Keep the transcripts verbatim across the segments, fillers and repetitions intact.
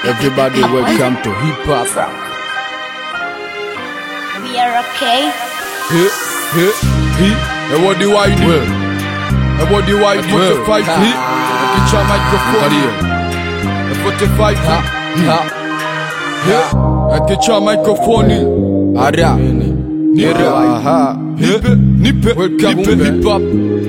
Everybody welcome to hip hop. We are okay. Hey, hey, hey. And what do I do? And what do I do? forty-five feet. Get your microphone here. forty-five feet. Yeah. Get your microphone here. Ara. Nira. Aha. Nipe. Nipe. Welcome to hip hop.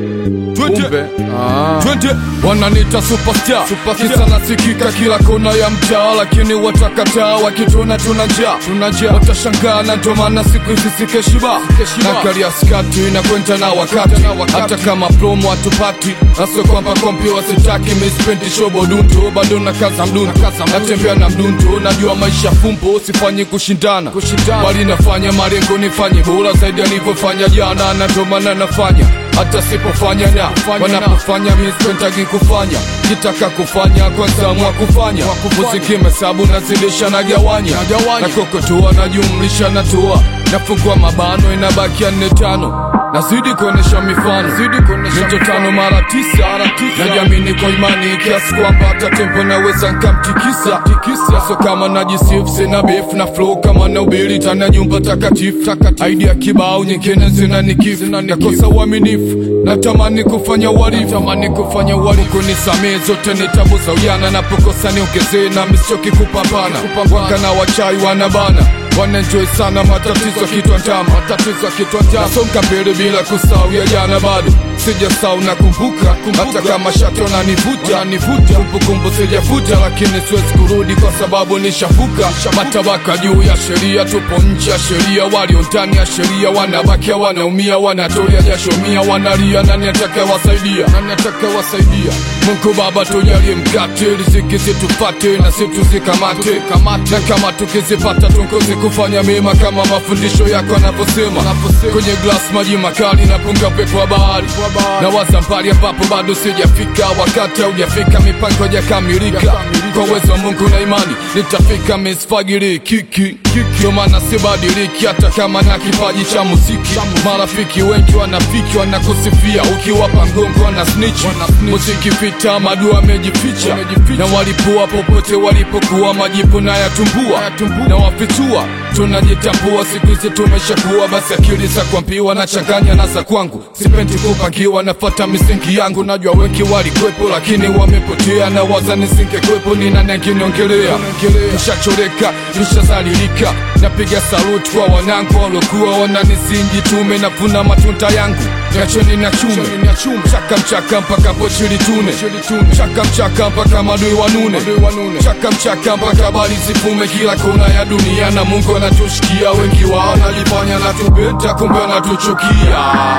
Twende, twende, wananita superstar, kisa nasikika kila kona ya mtaa, lakini watakataa wakituona tunajaa, tunajaa, watashangaa na ndo maana siku hizi sikeshiba, na kalia skati na kwenda na wakati, hata kama promo hatupati, naso kwamba kompi wasitaki, mispendi shobo dunto, bado na kaza mdunto, natembea na mdunto, najua maisha fumbo, sifanyi kushindana, bali nafanya malengo nifanye bora zaidi nilivyofanya jana, na ndo maana nafanya hata sipofanya na wanapofanya mispentagi kufanya, kitaka kufanya kwanza mwa kufanya, muziki mesabu nazidisha na gawanya, na kokotua na jumlisha na toa, nafungua mabano inabaki nne tano, nazidi kuonesha mifano, nito tano mara tisa, najiamini kwa imani kiasi kwamba hata tempo naweza nkamtikisa, so kama najisifu sina beef na flow kama na ubiri tana nyumba takatifu, idea kibao nyingine zina nikifu, nakosa uaminifu, natamani kufanya uhalifu, natamani kufanya uhalifu, kunisamee zote ni tabu za ujana, napokosa niongezee na misichoki kupambana, waka na wachai wanabana, wanenjoy sana matatizo kitwa njama, matatizo kitwa njama, songa mbele bila kusahau ya jana, bado sijasahau na kumbuka, hata kama shato na nivuta, nivuta kumbukumbu sijafuta, lakini siwezi kurudi kwa sababu nishafuka matabaka juu ya sheria, tupo nje ya sheria, walio ndani ya sheria wanabakia wanaumia, wanatoa jasho mia, wanalia nani atakayewasaidia, nani atakayewasaidia? Mungu Baba tujalie mkate, riziki zitupate na situ zikamate, na kama tukizipata tungozi kufanya mema kama mafundisho yako yanavyosema, kwenye glass maji makali na punga pepo wa bahari, na waza mbali ambapo bado sijafika, wakati haujafika, mipango haijakamilika, kwa uwezo wa Mungu na imani nitafika, misfagiri kiki ndio maana sibadiliki, hata kama na kipaji cha muziki, marafiki wengi wanafiki wanakusifia, ukiwapa ngongo wana snitch, muziki vita madua amejificha, na walipua popote walipokuwa, majipu na yatumbua, na wafitua tunajitambua, siku hizi tumeshakuwa, basi akili za kuambiwa na changanya na za kwangu, sipendi kupangiwa, nafuata misingi yangu, najua wengi walikwepo lakini wamepotea, na waza nisingekwepo nina nenginiongelea, nishachoreka, nishazalilika, napiga saluti kwa wanangu walokuwa wananisingi, tume navuna matunda yangu, niacheni na chume, chaka mchaka mpaka pochili tune, chaka mchaka mpaka madui wanune, chaka mchaka mpaka bali zifume kila kona ya dunia, na Mungu anatushikia, wengi wao wanajifanya na tupenda kumbe anatuchukia,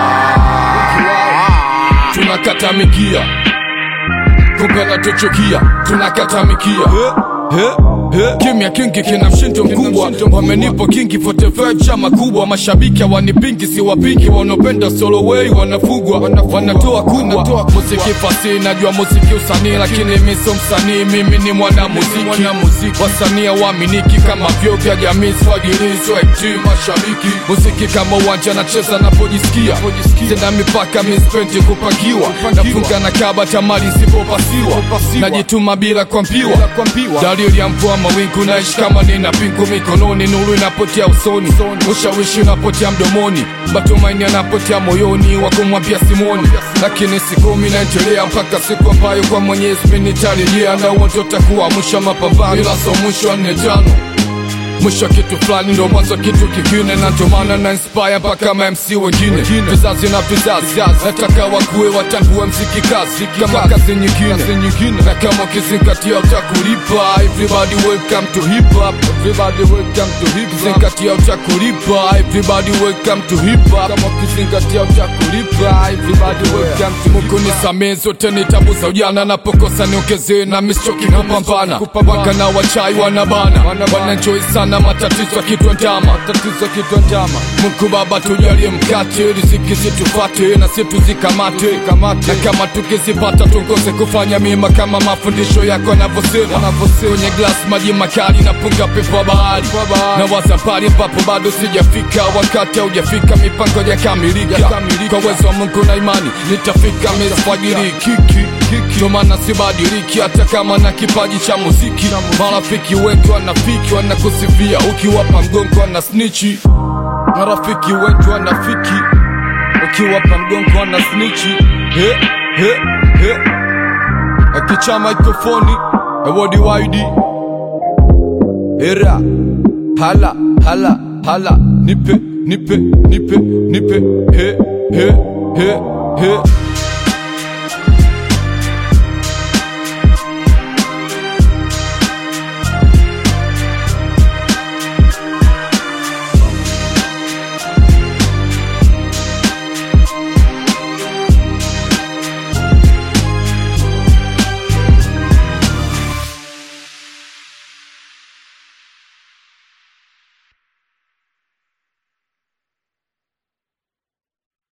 tunakata mikia kumbe anatuchukia, tunakata mikia. Kimya kingi kina mshindo mkubwa, wamenipo kingi forty-five chama kubwa, mashabiki wanipingi si wapingi, wanopenda solo way wanafugwa, wanatoa kubwa, muziki fasi najua muziki usanii, lakini mimi sio msanii, mimi ni mwana muziki, wasanii waaminiki kama vyo vya jamii, swagilizo active mashabiki, muziki kama uwanja nacheza napojisikia, tena mipaka mispendi kupakiwa, nafunga na kaba tamari sipopasiwa, najituma bila kuambiwa, dalili ya mvua mawingu, naishi kama nina pingu mikononi, nuru inapotea usoni, ushawishi unapotea mdomoni, matumaini yanapotea moyoni, wakumwambia Simoni, lakini siku mimi naendelea mpaka siku ambayo kwa Mwenyezi mimi nitarejea, na uonjo takuwa mwisho mapambano, ila so mwisho nne tano, mwisho kitu fulani ndo mwanzo kitu kingine, na ndo maana na inspire mpaka ma M C wengine, vizazi na vizazi, nataka wakuwe watambue mziki kazi kama kazi nyingine, na kama ukizingatia utakulipa. Everybody welcome to hip hop, everybody welcome to hip hop, zingatia utakulipa. Everybody welcome to hip hop, kama ukizingatia utakulipa. Everybody welcome to Mungu nisamee zote ni tabu za ujana, napokosa niongezee na misichoki kupambana, waka na wachai wanabana, wanenjoy sana mana matatizo kitwa ndama, matatizo kitwa ndama. Mungu Baba tujalie mkate, riziki situfate na situ zikamate, kamate. Na kama tukizipata tungose kufanya mema kama mafundisho yako yanavyosema. Kwenye glass maji makali na punga pepo bahari, na waza pale papo bado sijafika, wakati hujafika mipango ya kamilika. Kwa uwezo wa Mungu na imani nitafika mezfagiri kiki ndo maana sibadiliki hata kama na kipaji cha muziki. Marafiki wetu wanafiki wanakusifia, ukiwapa mgongo wana snitchi. Marafiki wetu wanafiki, ukiwapa mgongo wana snitchi. He he he akicha microphone ewodi wide era hala hala hala nipe nipe nipe nipe he he he he